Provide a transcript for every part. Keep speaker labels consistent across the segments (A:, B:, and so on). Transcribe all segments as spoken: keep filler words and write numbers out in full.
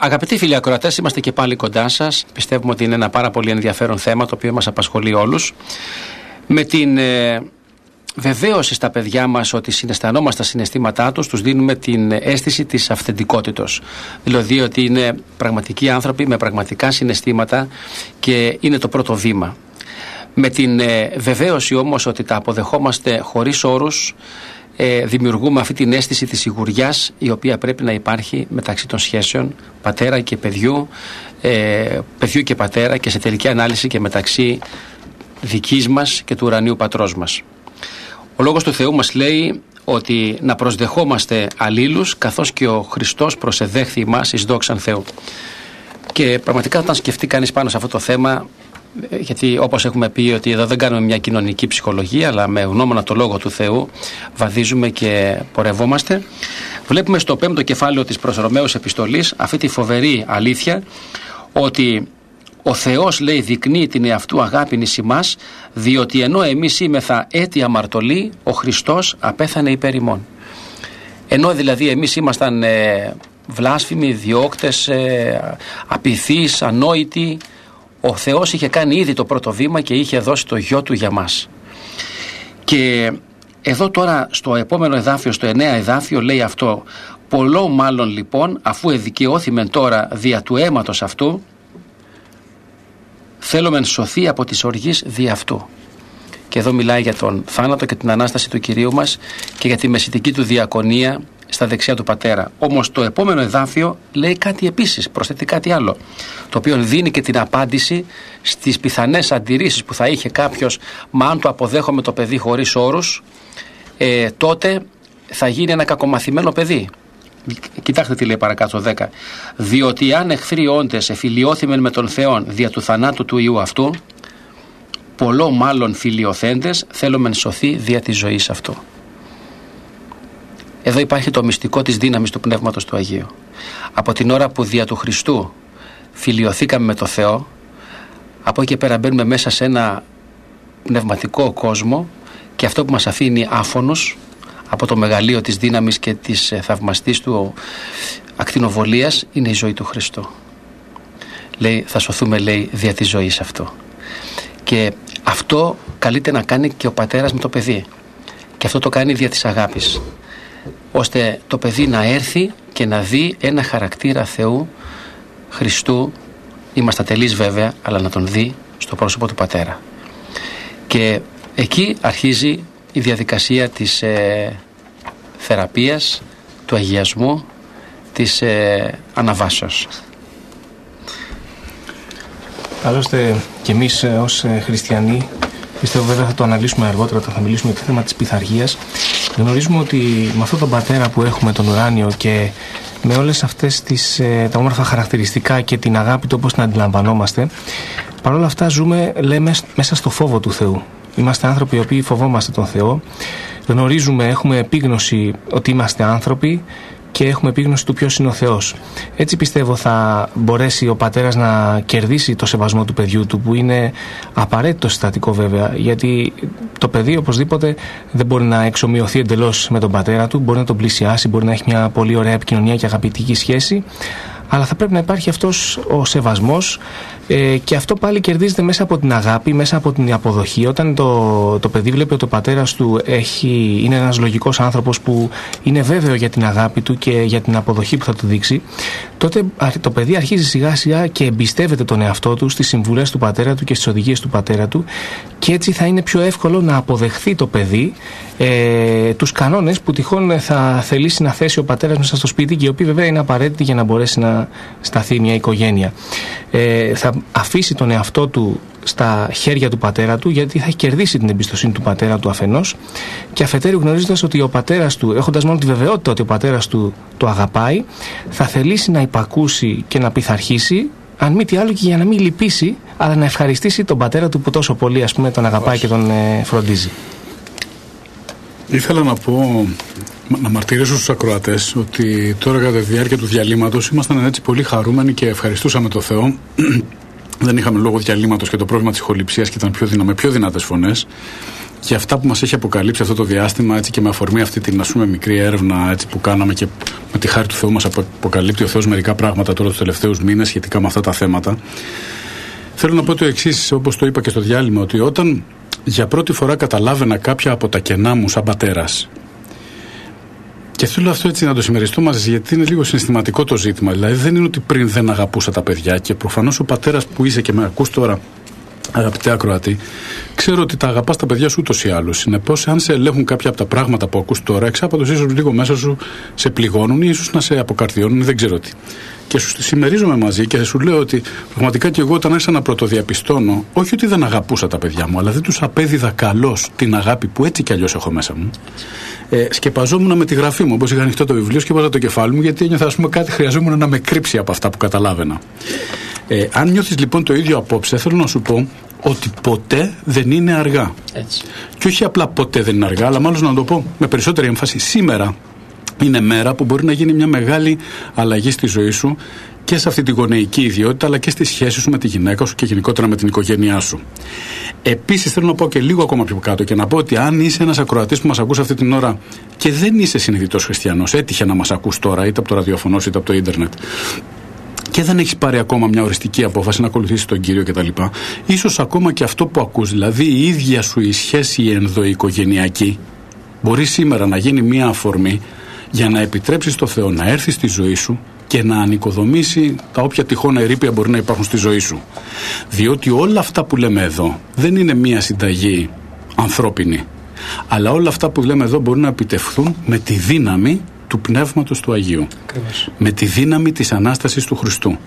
A: Αγαπητοί φίλοι ακροατές, είμαστε και πάλι κοντά σας. Πιστεύουμε ότι είναι ένα πάρα πολύ ενδιαφέρον θέμα το οποίο μας απασχολεί όλους. Με την ε, βεβαίωση στα παιδιά μας ότι συναισθανόμαστε τα συναισθήματά τους, τους δίνουμε την αίσθηση της αυθεντικότητος. Δηλαδή ότι είναι πραγματικοί άνθρωποι με πραγματικά συναισθήματα και είναι το πρώτο βήμα. Με την ε, βεβαίωση όμως ότι τα αποδεχόμαστε χωρίς όρους, Ε, δημιουργούμε αυτή την αίσθηση της σιγουριάς η οποία πρέπει να υπάρχει μεταξύ των σχέσεων πατέρα και παιδιού, ε, παιδιού και πατέρα και σε τελική ανάλυση και μεταξύ δικής μας και του ουρανίου πατρός μας. Ο λόγος του Θεού μας λέει ότι να προσδεχόμαστε αλλήλους καθώς και ο Χριστός προσεδέχθη ημάς εις δόξαν Θεού. Και πραγματικά όταν σκεφτεί κανείς πάνω σε αυτό το θέμα, γιατί όπως έχουμε πει ότι εδώ δεν κάνουμε μια κοινωνική ψυχολογία, αλλά με γνώμονα το λόγο του Θεού βαδίζουμε και πορευόμαστε, βλέπουμε στο πέμπτο κεφάλαιο της προς Ρωμαίους επιστολής αυτή τη φοβερή αλήθεια ότι ο Θεός, λέει, δεικνύει την εαυτού αγάπην εις ημάς, διότι ενώ εμείς είμεθα έτη αμαρτωλοί, ο Χριστός απέθανε υπέρ ημών. Ενώ δηλαδή εμείς ήμασταν ε, βλάσφημοι, διώκτες, ε, απειθείς, ανόητοι, ο Θεός είχε κάνει ήδη το πρώτο βήμα και είχε δώσει το γιο του για μας. Και εδώ τώρα στο επόμενο εδάφιο, στο εννέα εδάφιο, λέει αυτό: πολλό μάλλον λοιπόν, αφού εδικαιώθημεν τώρα δια του αίματος αυτού, θέλομεν σωθεί από τις οργής δι' αυτού. Και εδώ μιλάει για τον θάνατο και την Ανάσταση του Κυρίου μας και για τη μεσητική του διακονία στα δεξιά του Πατέρα. Όμως το επόμενο εδάφιο λέει κάτι επίσης, προσθέτει κάτι άλλο, το οποίο δίνει και την απάντηση στις πιθανές αντιρρήσεις που θα είχε κάποιος: μα αν το αποδέχομαι το παιδί χωρίς όρους, ε, τότε θα γίνει ένα κακομαθημένο παιδί. Κοιτάξτε τι λέει παρακάτω δέκα. Διότι αν εχθροί όντες εφιλιώθημεν με τον Θεόν δια του θανάτου του Υιού αυτού, πολλό μάλλον φιλιοθέντες θέλομεν σωθεί δια της ζωής αυτού. Εδώ υπάρχει το μυστικό της δύναμης του Πνεύματος του Αγίου. Από την ώρα που δια του Χριστού φιλιωθήκαμε με το Θεό, από εκεί και πέρα μπαίνουμε μέσα σε ένα πνευματικό κόσμο και αυτό που μας αφήνει άφωνος από το μεγαλείο της δύναμης και της θαυμαστής του ακτινοβολίας είναι η ζωή του Χριστού. Λέει, θα σωθούμε, λέει, δια της ζωής αυτό. Και αυτό καλείται να κάνει και ο πατέρας με το παιδί. Και αυτό το κάνει δια της αγάπης, ώστε το παιδί να έρθει και να δει ένα χαρακτήρα Θεού, Χριστού, είμαστε ατελείς βέβαια, αλλά να τον δει στο πρόσωπο του Πατέρα. Και εκεί αρχίζει η διαδικασία της ε, θεραπείας, του αγιασμού, της ε, αναβάσεως.
B: Άλλωστε και εμείς ε, ως ε, χριστιανοί, πιστεύω βέβαια θα το αναλύσουμε αργότερα όταν θα μιλήσουμε για το θέμα της πειθαρχίας, γνωρίζουμε ότι με αυτόν τον Πατέρα που έχουμε τον ουράνιο και με όλες αυτές τις, ε, τα όμορφα χαρακτηριστικά και την αγάπη του όπως την αντιλαμβανόμαστε, παρόλα αυτά ζούμε, λέμε, μέσα στο φόβο του Θεού. Είμαστε άνθρωποι οι οποίοι φοβόμαστε τον Θεό, γνωρίζουμε, έχουμε επίγνωση ότι είμαστε άνθρωποι και έχουμε επίγνωση του ποιος είναι ο Θεός. Έτσι πιστεύω θα μπορέσει ο πατέρας να κερδίσει το σεβασμό του παιδιού του, που είναι απαραίτητο συστατικό βέβαια, γιατί το παιδί οπωσδήποτε δεν μπορεί να εξομοιωθεί εντελώς με τον πατέρα του, μπορεί να τον πλησιάσει, μπορεί να έχει μια πολύ ωραία επικοινωνία και αγαπητική σχέση, αλλά θα πρέπει να υπάρχει αυτός ο σεβασμός ε, και αυτό πάλι κερδίζεται μέσα από την αγάπη, μέσα από την αποδοχή. Όταν το, το παιδί βλέπει ότι ο πατέρας του έχει, είναι ένας λογικός άνθρωπος που είναι βέβαιο για την αγάπη του και για την αποδοχή που θα του δείξει, τότε το παιδί αρχίζει σιγά σιγά και εμπιστεύεται τον εαυτό του στις συμβουλές του πατέρα του και στις οδηγίες του πατέρα του, και έτσι θα είναι πιο εύκολο να αποδεχθεί το παιδί ε, τους κανόνες που τυχόν θα θελήσει να θέσει ο πατέρας μέσα στο σπίτι και οι οποίοι βέβαια είναι απαραίτητοι για να μπορέσει να σταθεί μια οικογένεια. Ε, θα αφήσει τον εαυτό του στα χέρια του πατέρα του, γιατί θα έχει κερδίσει την εμπιστοσύνη του πατέρα του αφενός, και αφετέρου γνωρίζοντας ότι ο πατέρας του, έχοντας μόνο τη βεβαιότητα ότι ο πατέρας του το αγαπάει, θα θελήσει να υπακούσει και να πειθαρχήσει, αν μη τι άλλο και για να μην λυπήσει, αλλά να ευχαριστήσει τον πατέρα του που τόσο πολύ, ας πούμε, τον αγαπάει και τον ε, φροντίζει.
C: Ήθελα να πω, να μαρτυρήσω στους ακροατές ότι τώρα κατά τη διάρκεια του διαλύματος ήμασταν έτσι πολύ χαρούμενοι και ευχαριστούσαμε τον Θεό. Δεν είχαμε λόγω διαλύματος και το πρόβλημα της ηχοληψίας και ήταν πιο δυνα, με πιο δυνατές φωνές. και αυτά που μας έχει αποκαλύψει αυτό το διάστημα, έτσι, και με αφορμή αυτή την, ας πούμε, μικρή έρευνα, έτσι, που κάναμε, και με τη χάρη του Θεού μας αποκαλύπτει ο Θεός μερικά πράγματα τώρα τους τελευταίους μήνες σχετικά με αυτά τα θέματα. Θέλω να πω το εξής, όπως το είπα και στο διάλειμμα, ότι όταν για πρώτη φορά καταλάβαινα κάποια από τα κενά μου σαν πατέρας, και θέλω αυτό έτσι να το συμμεριστώ μαζί, γιατί είναι λίγο συναισθηματικό το ζήτημα. Δηλαδή δεν είναι ότι πριν δεν αγαπούσα τα παιδιά, και προφανώς ο πατέρας που είσαι και με ακούς τώρα, αγαπητέ ακροατή, ξέρω ότι τα αγαπάς τα παιδιά σου ούτως ή άλλως. Συνεπώς, αν σε ελέγχουν κάποια από τα πράγματα που ακούς τώρα, εξάπατος ίσως λίγο μέσα σου σε πληγώνουν ή ίσως να σε αποκαρδιώνουν ή δεν ξέρω τι. Και σου συμμερίζομαι μαζί και σου λέω ότι πραγματικά και εγώ, όταν άρχισα να πρωτοδιαπιστώνω, όχι ότι δεν αγαπούσα τα παιδιά μου, αλλά δεν τους απέδιδα καλώς την αγάπη που έτσι κι αλλιώς έχω μέσα μου. Ε, σκεπαζόμουν με τη γραφή μου. Όπως είχα ανοιχτό το βιβλίο, σκεπάζα το κεφάλι μου, γιατί ένιωθα, ας πούμε, κάτι χρειαζόμουν να με κρύψει από αυτά που καταλάβαινα. Ε, αν νιώθεις λοιπόν το ίδιο απόψε, θέλω να σου πω ότι ποτέ δεν είναι αργά. Έτσι. Και όχι απλά ποτέ δεν είναι αργά, αλλά μάλλον να το πω με περισσότερη έμφαση, σήμερα είναι μέρα που μπορεί να γίνει μια μεγάλη αλλαγή στη ζωή σου, και σε αυτή τη γονεϊκή ιδιότητα, αλλά και στη σχέση σου με τη γυναίκα σου και γενικότερα με την οικογένειά σου. Επίσης, θέλω να πω και λίγο ακόμα πιο κάτω και να πω ότι αν είσαι ένας ακροατής που μας ακούς αυτή την ώρα και δεν είσαι συνειδητός χριστιανός, έτυχε να μας ακούς τώρα, είτε από το ραδιοφωνό είτε από το ίντερνετ, και δεν έχεις πάρει ακόμα μια οριστική απόφαση να ακολουθήσεις τον Κύριο κτλ., ίσως ακόμα και αυτό που ακούς, δηλαδή η ίδια σου η σχέση ενδοοικογενειακή, μπορεί σήμερα να γίνει μια αφορμή για να επιτρέψεις στο Θεό να έρθει στη ζωή σου και να ανοικοδομήσει τα όποια τυχόν ερείπια μπορεί να υπάρχουν στη ζωή σου. Διότι όλα αυτά που λέμε εδώ δεν είναι μια συνταγή ανθρώπινη, αλλά όλα αυτά που λέμε εδώ μπορούν να επιτευχθούν με τη δύναμη του Πνεύματος του Αγίου. Ακριβώς. Με τη δύναμη της Ανάστασης του Χριστού.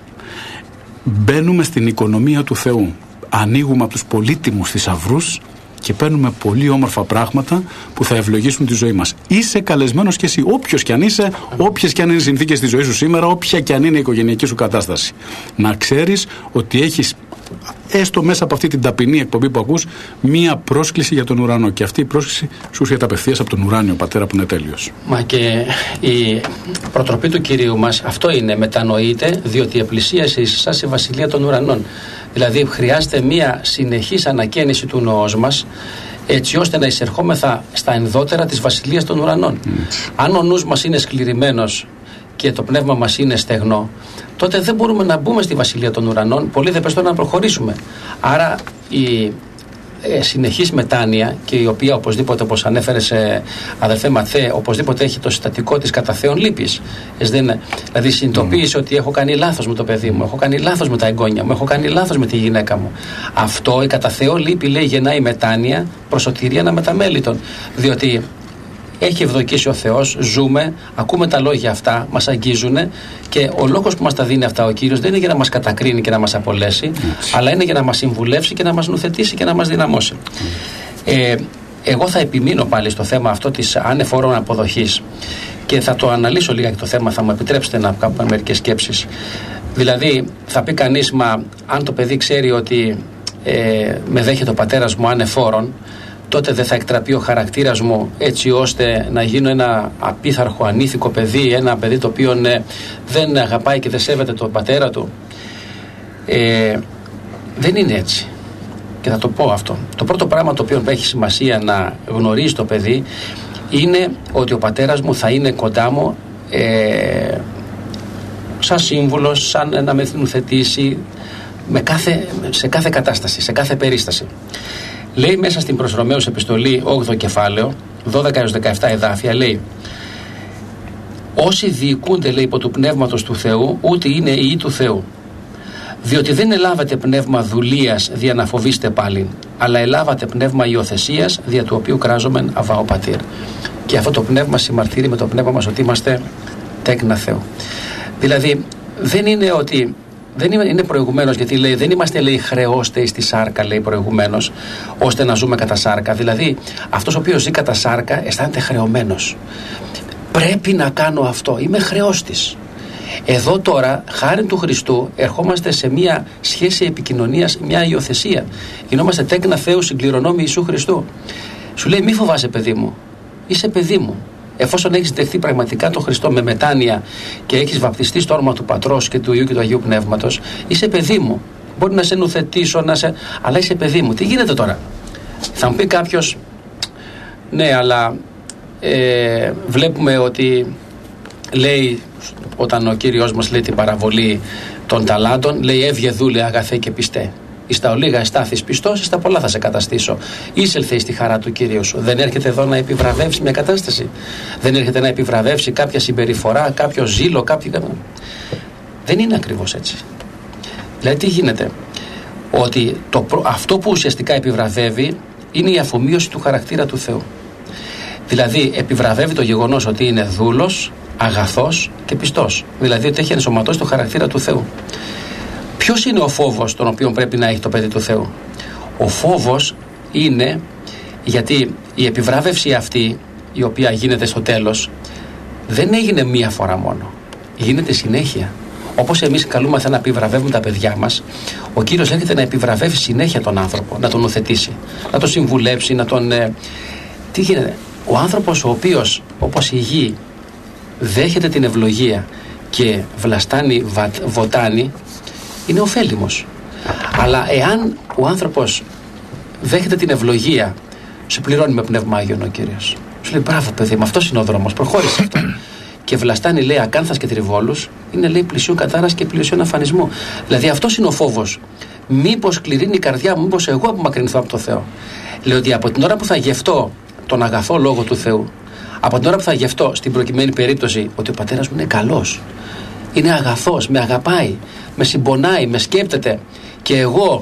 C: Μπαίνουμε στην οικονομία του Θεού. Ανοίγουμε από τους πολύτιμους θησαυρούς και παίρνουμε πολύ όμορφα πράγματα που θα ευλογήσουν τη ζωή μας. Είσαι καλεσμένος και εσύ, όποιος κι αν είσαι, όποιες κι αν είναι οι συνθήκες της ζωής σου σήμερα, όποια κι αν είναι η οικογενειακή σου κατάσταση. Να ξέρεις ότι έχεις, έστω μέσα από αυτή την ταπεινή εκπομπή που ακούς, μία πρόσκληση για τον ουρανό. Και αυτή η πρόσκληση σου έρχεται απευθείας από τον ουράνιο Πατέρα που είναι τέλειος.
A: Μα και η προτροπή του Κυρίου μας αυτό είναι: μετανοείτε, διότι επλησίασε εις εσάς η βασιλεία των ουρανών. Δηλαδή χρειάζεται μία συνεχής ανακαίνιση του νοός μας, έτσι ώστε να εισερχόμεθα στα ενδότερα της βασιλείας των ουρανών. Mm. Αν ο νους μας είναι σκληρημένος και το πνεύμα μας είναι στεγνό, τότε δεν μπορούμε να μπούμε στη βασιλεία των ουρανών, πολύ δε περισσότερο να προχωρήσουμε. Άρα η ε, συνεχής μετάνοια, και η οποία οπωσδήποτε, όπως ανέφερε σε αδελφέ Ματθαίε, οπωσδήποτε έχει το συστατικό της κατά Θεόν λύπης. Δηλαδή συνειδητοποίησε mm. ότι έχω κάνει λάθος με το παιδί μου, έχω κάνει λάθος με τα εγγόνια μου, έχω κάνει λάθος με τη γυναίκα μου. Αυτό η κατά Θεό λύπη, λέει, γεννάει μετάνοια προς σωτηρία αναμεταμέλητον. Διότι έχει ευδοκίσει ο Θεός, ζούμε, ακούμε τα λόγια αυτά, μας αγγίζουν, και ο λόγος που μας τα δίνει αυτά ο Κύριος δεν είναι για να μας κατακρίνει και να μας απολέσει, yes. αλλά είναι για να μας συμβουλεύσει και να μας νουθετήσει και να μας δυναμώσει. Mm. Ε, εγώ θα επιμείνω πάλι στο θέμα αυτό της ανεφόρων αποδοχής και θα το αναλύσω λίγα και το θέμα, θα μου επιτρέψετε να κάνω μερικές σκέψεις. Δηλαδή θα πει κανείς, μα αν το παιδί ξέρει ότι ε, με δέχεται ο πατέρας μου ανεφόρον, τότε δεν θα εκτραπεί ο χαρακτήρας μου έτσι ώστε να γίνω ένα απίθαρχο, ανήθικο παιδί, ένα παιδί το οποίο ε, δεν αγαπάει και δεν σέβεται τον πατέρα του. Ε, δεν είναι έτσι. Και θα το πω αυτό. Το πρώτο πράγμα το οποίο έχει σημασία να γνωρίζει το παιδί είναι ότι ο πατέρας μου θα είναι κοντά μου ε, σαν σύμβουλος, σαν να με νουθετήσει με κάθε, σε κάθε κατάσταση, σε κάθε περίσταση. Λέει μέσα στην προς Ρωμαίους επιστολή, όγδοο κεφάλαιο, δώδεκα έως δεκαεπτά εδάφια, λέει: όσοι διοικούνται, λέει, υπό του πνεύματος του Θεού, ούτε είναι ιοί του Θεού. Διότι δεν ελάβατε πνεύμα δουλείας δια να φοβήστε πάλιν, αλλά ελάβατε πνεύμα υιοθεσίας, δια του οποίου κράζομεν Αβά ο Πατήρ. Και αυτό το πνεύμα συμμαρτύρει με το πνεύμα μας ότι είμαστε τέκνα Θεού. Δηλαδή δεν είναι ότι δεν είναι, είναι προηγουμένως, γιατί λέει δεν είμαστε, λέει, χρεώστε στη σάρκα, λέει προηγουμένως, ώστε να ζούμε κατά σάρκα. Δηλαδή αυτός ο οποίος ζει κατά σάρκα αισθάνεται χρεωμένος. Πρέπει να κάνω αυτό, είμαι χρεώστης. Εδώ τώρα, χάρη του Χριστού, ερχόμαστε σε μια σχέση επικοινωνίας, μια υιοθεσία. Γινόμαστε τέκνα Θεού, συγκληρονόμοι Ιησού Χριστού. Σου λέει, μη φοβάσαι, παιδί μου, είσαι παιδί μου. Εφόσον έχεις δεχθεί πραγματικά τον Χριστό με μετάνοια και έχεις βαπτιστεί στο όνομα του Πατρός και του Υιού και του Αγίου Πνεύματος, είσαι παιδί μου. Μπορεί να σε νουθετήσω, να σε... αλλά είσαι παιδί μου. Τι γίνεται τώρα? Θα μου πει κάποιος, Ναι, αλλά ε, βλέπουμε ότι λέει, όταν ο Κύριος μας λέει την παραβολή των ταλάντων, λέει έβγε δούλε αγαθέ και πιστέ. Εις τα ολίγα εστάθης πιστός, εις τα πολλά θα σε καταστήσω. Είσελθε στη χαρά του Κυρίου σου. Δεν έρχεται εδώ να επιβραβεύσει μια κατάσταση. Δεν έρχεται να επιβραβεύσει κάποια συμπεριφορά, κάποιο ζήλο, κάποιο... Δεν είναι ακριβώς έτσι. Δηλαδή τι γίνεται? Ότι το, αυτό που ουσιαστικά επιβραβεύει είναι η αφομοίωση του χαρακτήρα του Θεού. Δηλαδή επιβραβεύει το γεγονός ότι είναι δούλος, αγαθός και πιστός. Δηλαδή ότι έχει ενσωματώσει το χαρακτήρα του Θεού. Ποιος είναι ο φόβος τον οποίο πρέπει να έχει το παιδί του Θεού? Ο φόβος είναι, γιατί η επιβράβευση αυτή η οποία γίνεται στο τέλος δεν έγινε μία φορά μόνο, γίνεται συνέχεια. Όπως εμείς καλούμαστε να επιβραβεύουμε τα παιδιά μας, ο Κύριος έρχεται να επιβραβεύει συνέχεια τον άνθρωπο, να τον οθετήσει, να τον συμβουλέψει, να τον... Ε... Τι γίνεται? Ο άνθρωπος ο οποίος, όπως η γη, δέχεται την ευλογία και βλαστάνει, βοτάνει, είναι ωφέλιμος. Αλλά εάν ο άνθρωπος δέχεται την ευλογία, σου πληρώνει με πνεύμα Άγιον ο Κύριος. Σου λέει μπράβο παιδί μου, αυτός είναι ο δρόμος, προχώρησε αυτό. Και βλαστάνει, λέει, ακάνθας και τριβόλους, είναι, λέει, πλησίον κατάρας και πλησίον αφανισμού. Δηλαδή αυτός είναι ο φόβος. Μήπως κληρύνει η καρδιά μου, μήπως εγώ απομακρυνθώ από το Θεό. Λέει ότι από την ώρα που θα γευτώ τον αγαθό λόγο του Θεού, από την ώρα που θα γευτώ στην προκειμένη περίπτωση ότι ο πατέρας μου είναι καλός, είναι αγαθός, με αγαπάει, με συμπονάει, με σκέπτεται και εγώ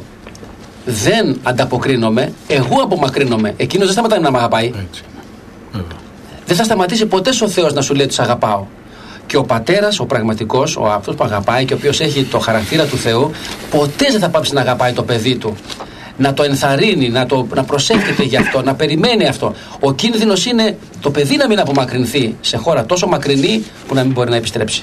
A: δεν ανταποκρίνομαι, εγώ απομακρύνομαι, εκείνος δεν σταματάει να με αγαπάει.
C: Έτσι.
A: Δεν θα σταματήσει ποτέ ο Θεός να σου λέει ότι σ' αγαπάω. Και ο πατέρας, ο πραγματικός, ο αυτός που αγαπάει και ο οποίος έχει το χαρακτήρα του Θεού, ποτέ δεν θα πάψει να αγαπάει το παιδί του. Να το ενθαρρύνει, να, το, να προσεύχεται γι' αυτό, να περιμένει αυτό. Ο κίνδυνος είναι το παιδί να μην απομακρυνθεί σε χώρα τόσο μακρινή που να μην μπορεί να επιστρέψει.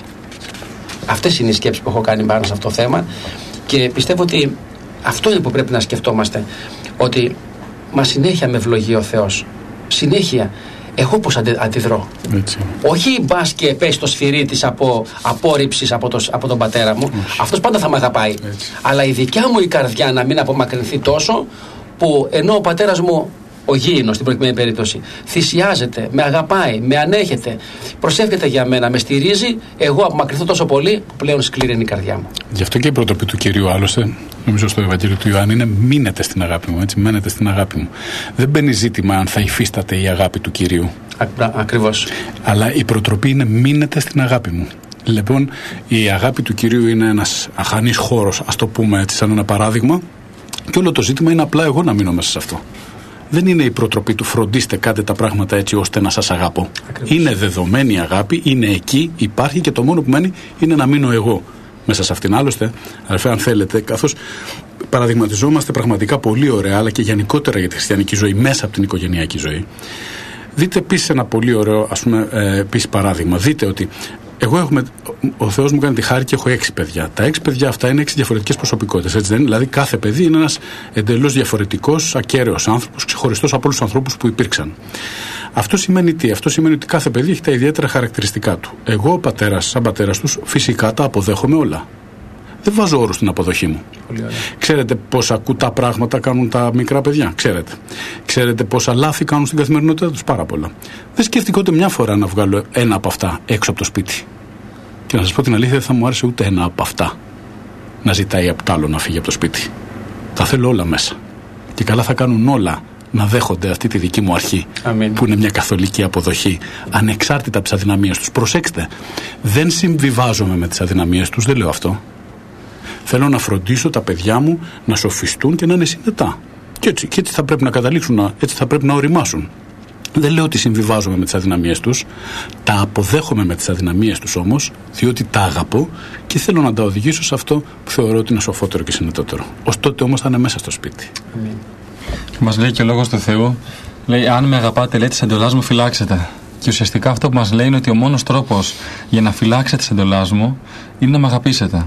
A: Αυτές είναι οι σκέψεις που έχω κάνει πάνω σε αυτό το θέμα και πιστεύω ότι αυτό είναι που πρέπει να σκεφτόμαστε. Ότι μα συνέχεια με ευλογεί ο Θεός. Συνέχεια. Εγώ πώς αντι, αντιδρώ.
C: Έτσι.
A: Όχι μπας και πέσει το σφυρί της από απόρριψης από, το, από τον πατέρα μου. Έτσι. Αυτός πάντα θα με αγαπάει. Έτσι. Αλλά η δικιά μου η καρδιά να μην απομακρυνθεί τόσο που ενώ ο πατέρας μου, ο γήινος στην προκειμένη περίπτωση, θυσιάζεται, με αγαπάει, με ανέχεται, προσεύχεται για μένα, με στηρίζει, εγώ απομακρυνθώ τόσο πολύ που πλέον σκληραίνει η καρδιά μου.
C: Γι' αυτό και η προτροπή του Κυρίου, άλλωστε, νομίζω στο Ευαγγέλιο του Ιωάννη, είναι μείνετε στην αγάπη μου. Έτσι, μένετε στην αγάπη μου. Δεν μπαίνει ζήτημα αν θα υφίσταται η αγάπη του Κυρίου. Α,
A: ακριβώς.
C: Αλλά η προτροπή είναι μείνετε στην αγάπη μου. Λοιπόν, η αγάπη του Κυρίου είναι ένας αχανής χώρος, ας το πούμε έτσι, σαν ένα παράδειγμα, και όλο το ζήτημα είναι απλά εγώ να μείνω μέσα σε αυτό. Δεν είναι η προτροπή του φροντίστε κάντε τα πράγματα έτσι ώστε να σας αγαπώ. Ακριβώς. Είναι δεδομένη η αγάπη, είναι εκεί, υπάρχει και το μόνο που μένει είναι να μείνω εγώ μέσα σε αυτήν. Άλλωστε, αδερφέ, αν θέλετε, καθώς παραδειγματιζόμαστε πραγματικά πολύ ωραία, αλλά και γενικότερα για τη χριστιανική ζωή, μέσα από την οικογενειακή ζωή, δείτε επίσης ένα πολύ ωραίο, ας πούμε, ε, επίσης παράδειγμα. Δείτε ότι εγώ έχουμε, ο Θεός μου κάνει τη χάρη και έχω έξι παιδιά. Τα έξι παιδιά αυτά είναι έξι διαφορετικές προσωπικότητες. Έτσι δεν είναι? Δηλαδή κάθε παιδί είναι ένας εντελώς διαφορετικός, ακέραιος άνθρωπος, ξεχωριστός από όλους τους ανθρώπους που υπήρξαν. Αυτό σημαίνει τι? Αυτό σημαίνει ότι κάθε παιδί έχει τα ιδιαίτερα χαρακτηριστικά του. Εγώ, ο πατέρας, σαν πατέρας τους, φυσικά τα αποδέχομαι όλα. Δεν βάζω όρους στην αποδοχή μου. Ξέρετε πόσα κουτά πράγματα κάνουν τα μικρά παιδιά? Ξέρετε. Ξέρετε πόσα λάθη κάνουν στην καθημερινότητα τους? Πάρα πολλά. Δεν σκέφτηκα ούτε μια φορά να βγάλω ένα από αυτά έξω από το σπίτι. Και να σας πω την αλήθεια, δεν θα μου άρεσε ούτε ένα από αυτά να ζητάει από τ' άλλο να φύγει από το σπίτι. Τα θέλω όλα μέσα. Και καλά θα κάνουν όλα να δέχονται αυτή τη δική μου αρχή. Αμήν. Που είναι μια καθολική αποδοχή, ανεξάρτητα από τις αδυναμίες τους. Προσέξτε, δεν συμβιβάζομαι με τις αδυναμίες τους, δεν λέω αυτό. Θέλω να φροντίσω τα παιδιά μου να σοφιστούν και να είναι συνετά. Και έτσι, και έτσι θα πρέπει να καταλήξουν, έτσι θα πρέπει να οριμάσουν. Δεν λέω ότι συμβιβάζομαι με τις αδυναμίες τους, τα αποδέχομαι με τις αδυναμίες τους όμως, διότι τα αγαπώ και θέλω να τα οδηγήσω σε αυτό που θεωρώ ότι είναι σοφότερο και συνετότερο. Ως τότε όμως θα είναι μέσα στο σπίτι.
D: Αμήν. Μας λέει και ο Λόγος του Θεού, λέει, αν με αγαπάτε, λέει, τις εντολάς μου φυλάξετε. Και ουσιαστικά αυτό που μας λέει είναι ότι ο μόνος τρόπος για να φυλάξετε τις εντολάς μου είναι να με αγαπήσετε.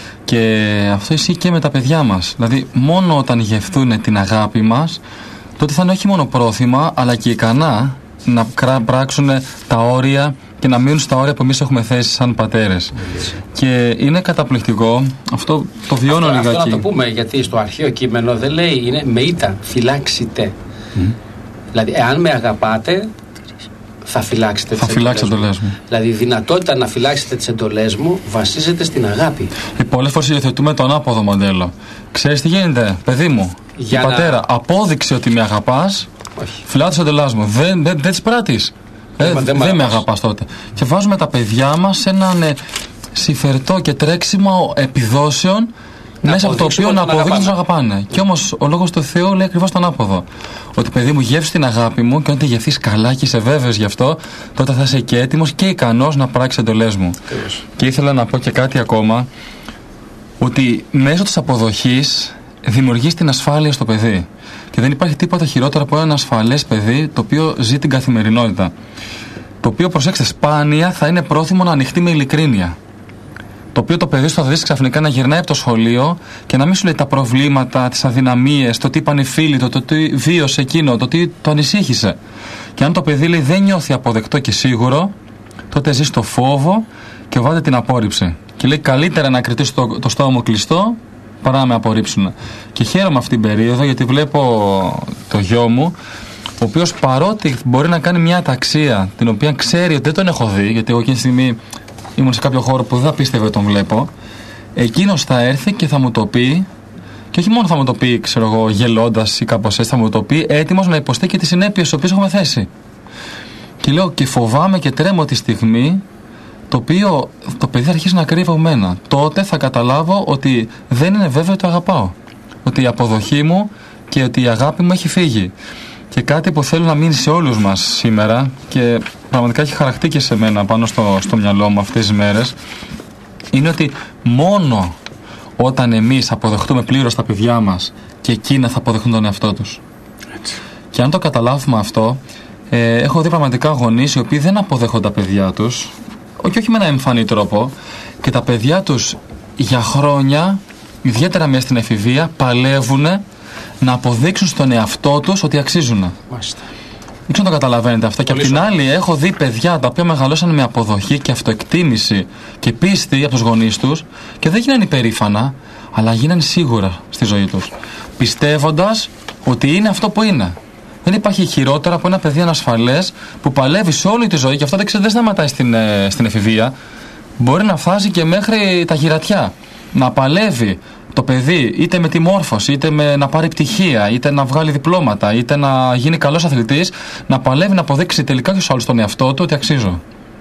D: Και αυτό ισχύει και με τα παιδιά μας. Δηλαδή, μόνο όταν γευθούν την αγάπη μας, τότε θα είναι όχι μόνο πρόθυμα, αλλά και ικανά να πράξουν τα όρια και να μείνουν στα όρια που εμείς έχουμε θέσει σαν πατέρες. Mm. Και είναι καταπληκτικό. Αυτό το βιώνω
A: αυτό,
D: λιγάκι.
A: Αυτό να το πούμε, γιατί στο αρχαίο κείμενο δεν λέει, είναι με ήτα, φυλάξετε. Mm. Δηλαδή, εάν με αγαπάτε, θα φυλάξετε
D: θα
A: τις
D: φυλάξετε
A: εντολές μου.
D: μου.
A: Δηλαδή, η δυνατότητα να φυλάξετε τις εντολές μου βασίζεται στην αγάπη.
D: Ε, πολλές φορές υιοθετούμε το ανάποδο μοντέλο. Ξέρεις τι γίνεται, παιδί μου?
A: Για
D: η
A: να...
D: πατέρα, απόδειξε ότι με αγαπάς, φυλάω τις εντολές μου. Δεν, δεν, δεν τις πράττεις. Ε,
A: δεν
D: δεν
A: δεν
D: με αγαπάς τότε. Και βάζουμε τα παιδιά μας σε έναν ε, συμφερτό και τρέξιμο επιδόσεων,
A: να
D: μέσα από το οποίο να αποδείξουν ότι αγαπάνε. Και όμως ο λόγος του Θεού λέει ακριβώς το ανάποδο. Ότι παιδί μου, γεύσει την αγάπη μου, και όταν τη γευθείς καλά και είσαι βέβαιος γι' αυτό, τότε θα είσαι και έτοιμος και ικανός να πράξεις εντολές μου.
A: Ακριβώς.
D: Και ήθελα να πω και κάτι ακόμα, ότι μέσω της αποδοχής δημιουργείς την ασφάλεια στο παιδί. Και δεν υπάρχει τίποτα χειρότερο από ένα ασφαλές παιδί το οποίο ζει την καθημερινότητα. Το οποίο, προσέξτε, σπάνια θα είναι πρόθυμο να ανοιχτεί με ειλικρίνεια. Το οποίο το παιδί σου θα δεις ξαφνικά να γυρνάει από το σχολείο και να μην σου λέει τα προβλήματα, τις αδυναμίες, το τι είπαν οι φίλοι του, το τι βίωσε εκείνο, το τι το ανησύχησε. Και αν το παιδί λέει δεν νιώθει αποδεκτό και σίγουρο, τότε ζει στο φόβο και βάται την απόρριψη. Και λέει καλύτερα να κρατήσω το, το στόμα μου κλειστό παρά να με απορρίψουν. Και χαίρομαι αυτή την περίοδο γιατί βλέπω το γιο μου, ο οποίος παρότι μπορεί να κάνει μια αταξία την οποία ξέρει ότι δεν τον έχω δει, γιατί εγώ εκείνη τη στιγμή ήμουν σε κάποιο χώρο που δεν θα πίστευε ότι τον βλέπω, εκείνος θα έρθει και θα μου το πει, και όχι μόνο θα μου το πει, ξέρω εγώ, γελώντας ή κάπως έτσι, θα μου το πει έτοιμος να υποστεί και τις συνέπειες στις οποίες έχουμε θέσει. Και λέω και φοβάμαι και τρέμω τη στιγμή το οποίο το παιδί θα αρχίσει να κρύβει από μένα. Τότε θα καταλάβω ότι δεν είναι βέβαιο ότι το αγαπάω. Ότι η αποδοχή μου και ότι η αγάπη μου έχει φύγει. Και κάτι που θέλω να μείνει σε όλους μας σήμερα και πραγματικά έχει χαρακτεί και σε μένα πάνω στο, στο μυαλό μου αυτές τις μέρες, είναι ότι μόνο όταν εμείς αποδεχτούμε πλήρως τα παιδιά μας και εκείνα θα αποδεχτούν τον εαυτό τους. Έτσι. Και αν το καταλάβουμε αυτό, ε, έχω δει πραγματικά γονείς οι οποίοι δεν αποδέχονται τα παιδιά τους, όχι, όχι με ένα εμφανή τρόπο, και τα παιδιά τους για χρόνια, ιδιαίτερα μέσα στην εφηβεία, παλεύουν να αποδείξουν στον εαυτό τους ότι αξίζουν.
A: Μάλιστα.
D: Δεν ξέρω αν το καταλαβαίνετε αυτό. Και απ' την άλλη, έχω δει παιδιά τα οποία μεγαλώσαν με αποδοχή και αυτοεκτίμηση και πίστη από τους γονείς τους και δεν γίνανε υπερήφανα, αλλά γίνανε σίγουρα στη ζωή τους. Πιστεύοντας ότι είναι αυτό που είναι. Δεν υπάρχει χειρότερο από ένα παιδί ανασφαλές που παλεύει σε όλη τη ζωή και αυτό δεν, δεν σταματάει στην, ε, στην εφηβεία. Μπορεί να φτάσει και μέχρι τα γυρατιά. Να παλεύει το παιδί είτε με τη μόρφωση, είτε με να πάρει πτυχία, είτε να βγάλει διπλώματα, είτε να γίνει καλός αθλητής, να παλεύει να αποδείξει τελικά και στους άλλους τον εαυτό του ότι αξίζω.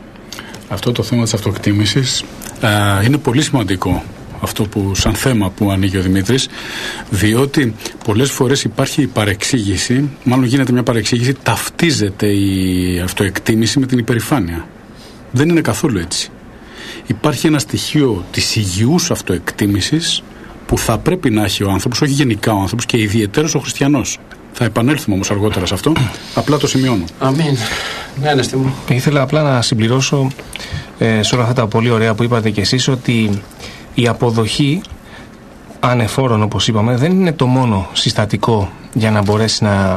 C: Αυτό το θέμα της αυτοεκτίμησης α, είναι πολύ σημαντικό. Αυτό που σαν θέμα που ανοίγει ο Δημήτρης, διότι πολλές φορές υπάρχει η παρεξήγηση, μάλλον γίνεται μια παρεξήγηση, ταυτίζεται η αυτοεκτίμηση με την υπερηφάνεια. Δεν είναι καθόλου έτσι. Υπάρχει ένα στοιχείο της υγιούς αυτοεκτίμησης που θα πρέπει να έχει ο άνθρωπος, όχι γενικά ο άνθρωπος και ιδιαιτέρως ο χριστιανός. Θα επανέλθουμε όμως αργότερα σε αυτό, απλά το σημειώνω.
A: Αμήν. Ναι, ναι, μου.
B: Ήθελα απλά να συμπληρώσω ε, σε όλα αυτά τα πολύ ωραία που είπατε κι εσείς, ότι η αποδοχή ανεφόρων, όπως είπαμε, δεν είναι το μόνο συστατικό για να μπορέσει να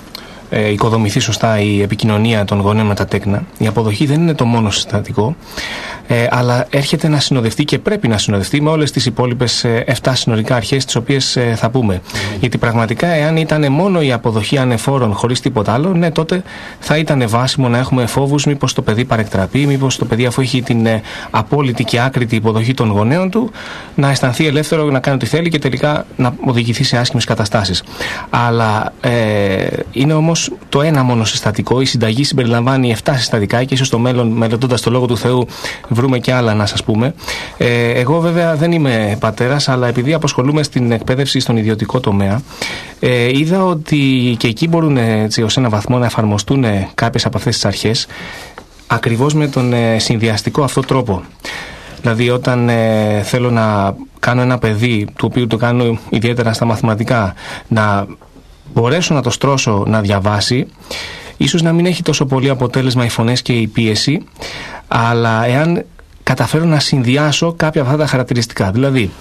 B: ε, οικοδομηθεί σωστά η επικοινωνία των γονέων με τα τέκνα. Η αποδοχή δεν είναι το μόνο συστατικό, ε, αλλά έρχεται να συνοδευτεί και πρέπει να συνοδευτεί με όλες τις υπόλοιπες ε, εφτά συνολικά αρχές, τις οποίες ε, θα πούμε. Mm. Γιατί πραγματικά, εάν ήταν μόνο η αποδοχή ανεφόρων χωρίς τίποτα άλλο, ναι, τότε θα ήταν βάσιμο να έχουμε φόβους μήπως το παιδί παρεκτραπεί, μήπως το παιδί, αφού έχει την ε, απόλυτη και άκρητη υποδοχή των γονέων του, να αισθανθεί ελεύθερο, να κάνει ό,τι θέλει και τελικά να οδηγηθεί σε άσχημες καταστάσεις. Αλλά ε, είναι όμως το ένα μόνο συστατικό. Η συνταγή συμπεριλαμβάνει εφτά συστατικά και ίσως στο μέλλον, μελετώντας το Λόγο του Θεού, βρούμε και άλλα να σας πούμε. Ε, εγώ βέβαια δεν είμαι πατέρας, αλλά επειδή απασχολούμαι στην εκπαίδευση στον ιδιωτικό τομέα, ε, είδα ότι και εκεί μπορούν έτσι, ως ένα βαθμό να εφαρμοστούν κάποιες από αυτές τις αρχές, ακριβώς με τον ε, συνδυαστικό αυτό τρόπο. Δηλαδή, όταν ε, θέλω να κάνω ένα παιδί, το οποίο το κάνω ιδιαίτερα στα μαθηματικά, να μπορέσω να το στρώσω να διαβάσει, ίσως να μην έχει τόσο πολύ αποτέλεσμα οι φωνές και η πίεση, αλλά εάν καταφέρω να συνδυάσω κάποια από αυτά τα χαρακτηριστικά. Δηλαδή,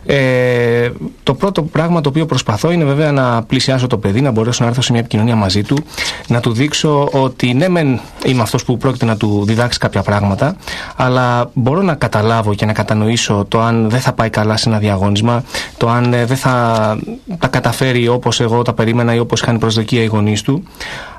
B: ε, το πρώτο πράγμα το οποίο προσπαθώ είναι βέβαια να πλησιάσω το παιδί, να μπορέσω να έρθω σε μια επικοινωνία μαζί του, να του δείξω ότι ναι, μεν είμαι αυτός που πρόκειται να του διδάξει κάποια πράγματα, αλλά μπορώ να καταλάβω και να κατανοήσω το αν δεν θα πάει καλά σε ένα διαγώνισμα, το αν ε, δεν θα τα καταφέρει όπως εγώ τα περίμενα ή όπως είχαν προσδοκία οι γονείς του.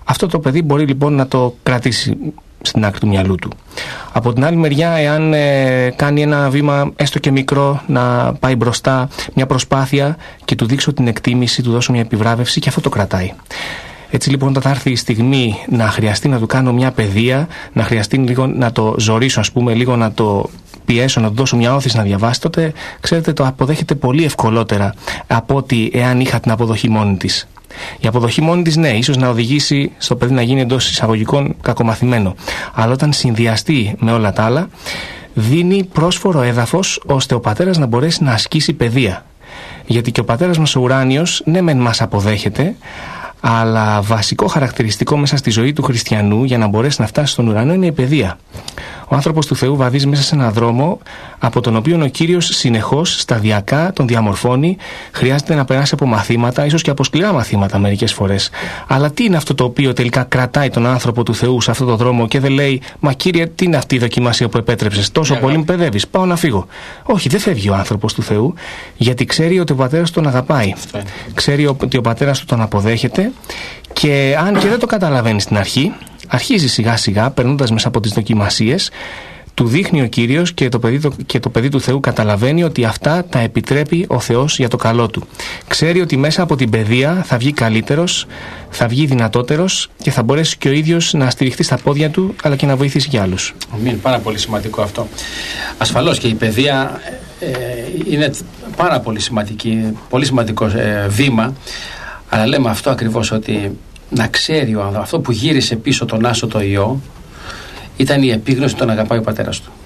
B: Αυτό το παιδί μπορεί λοιπόν να το κρατήσει στην άκρη του μυαλού του. Από την άλλη μεριά, εάν ε, κάνει ένα βήμα έστω και μικρό να πάει μπροστά, μια προσπάθεια, και του δείξω την εκτίμηση, του δώσω μια επιβράβευση, και αυτό το κρατάει. Έτσι λοιπόν, όταν θα έρθει η στιγμή να χρειαστεί να του κάνω μια παιδεία, να χρειαστεί λίγο να το ζωρίσω, ας πούμε, λίγο να το πιέσω, να του δώσω μια όθηση να διαβάσει, τότε ξέρετε, το αποδέχεται πολύ ευκολότερα από ότι εάν είχα την αποδοχή μόνη της. Η αποδοχή μόνη της, ναι, ίσως να οδηγήσει στο παιδί να γίνει εντός εισαγωγικών κακομαθημένο. Αλλά όταν συνδυαστεί με όλα τα άλλα, δίνει πρόσφορο έδαφος ώστε ο πατέρας να μπορέσει να ασκήσει παιδεία. Γιατί και ο πατέρας μας ο ουράνιος, ναι, μεν μας αποδέχεται, αλλά βασικό χαρακτηριστικό μέσα στη ζωή του χριστιανού για να μπορέσει να φτάσει στον ουρανό είναι η παιδεία. Ο άνθρωπος του Θεού βαδίζει μέσα σε έναν δρόμο από τον οποίο ο Κύριος συνεχώς, σταδιακά τον διαμορφώνει. Χρειάζεται να περάσει από μαθήματα, ίσως και από σκληρά μαθήματα μερικές φορές. Αλλά τι είναι αυτό το οποίο τελικά κρατάει τον άνθρωπο του Θεού σε αυτόν τον δρόμο και δεν λέει «Μα Κύριε, τι είναι αυτή η δοκιμασία που επέτρεψες, τόσο yeah, πολύ με παιδεύεις, πάω να φύγω». Όχι, δεν φεύγει ο άνθρωπος του Θεού, γιατί ξέρει ότι ο πατέρας τον αγαπάει. Yeah. Ξέρει ότι ο πατέρας του τον αποδέχεται, και αν και δεν το καταλαβαίνει στην αρχή, αρχίζει σιγά σιγά, περνώντας μέσα από τις δοκιμασίες, του δείχνει ο Κύριος, και το, παιδί, και το παιδί του Θεού καταλαβαίνει ότι αυτά τα επιτρέπει ο Θεός για το καλό του. Ξέρει ότι μέσα από την παιδεία θα βγει καλύτερος, θα βγει δυνατότερος και θα μπορέσει και ο ίδιος να στηριχθεί στα πόδια του, αλλά και να βοηθήσει και άλλους.
A: Αμήν, πάρα πολύ σημαντικό αυτό. Ασφαλώς και η παιδεία ε, είναι πάρα πολύ σημαντική, πολύ σημαντικό ε, βήμα, αλλά λέμε αυτό ακριβώς, ότι να ξέρει ο άνθρωπος, αυτό που γύρισε πίσω τον Άσο το Υιό ήταν η επίγνωση ότι τον αγαπάει ο πατέρας του.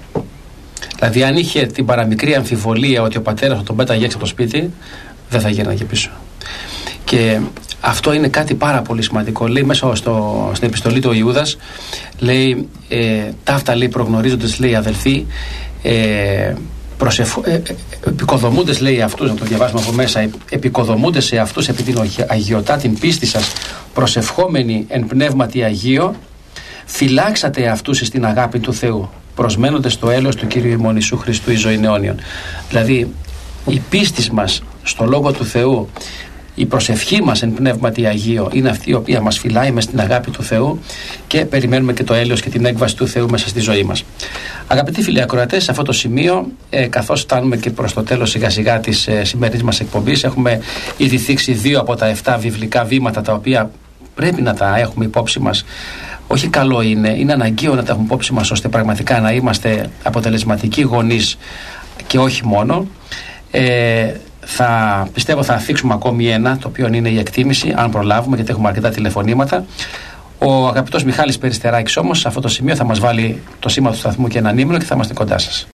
A: Δηλαδή, αν είχε την παραμικρή αμφιβολία ότι ο πατέρας του τον πέταγε έξω από το σπίτι, δεν θα γύρναγε πίσω. Και αυτό είναι κάτι πάρα πολύ σημαντικό. Λέει μέσα στο, στην επιστολή του Ιούδας, λέει ε, ταύτα, λέει, προγνωρίζοντες, λέει, αδελφοί, ε, Προσεφ... Ε, ε, επικοδομούντες, λέει, αυτούς, να το διαβάσουμε από μέσα, επικοδομούντες σε αυτούς επί την αγιωτά την πίστη σας, προσευχόμενοι εν πνεύματι Αγίο, φυλάξατε αυτούς στην αγάπη του Θεού, προσμένοντες στο έλεος του Κύριου ημών Ιησού Χριστού εις ζωήν αιώνιον. Δηλαδή, η πίστη μας στο Λόγο του Θεού, η προσευχή μας εν πνεύματι Αγίο, είναι αυτή η οποία μας φυλάει μες στην αγάπη του Θεού, και περιμένουμε και το έλεος και την έκβαση του Θεού μέσα στη ζωή μας. Αγαπητοί φίλοι ακροατές, σε αυτό το σημείο, ε, καθώς φτάνουμε και προς το τέλος σιγά σιγά της ε, σημερινής μας εκπομπής, έχουμε ήδη θίξει δύο από τα εφτά βιβλικά βήματα, τα οποία πρέπει να τα έχουμε υπόψη μας. Όχι καλό είναι, είναι αναγκαίο να τα έχουμε υπόψη μας, ώστε πραγματικά να είμαστε αποτελεσματικοί γονείς και όχι μόνο. Ε, θα, πιστεύω θα θίξουμε ακόμη ένα, το οποίο είναι η εκτίμηση, αν προλάβουμε, γιατί έχουμε αρκετά τηλεφωνήματα. Ο αγαπητός Μιχάλης Περιστεράκης όμως σε αυτό το σημείο θα μας βάλει το σήμα του σταθμού και έναν ύμνο και θα είμαστε κοντά σας.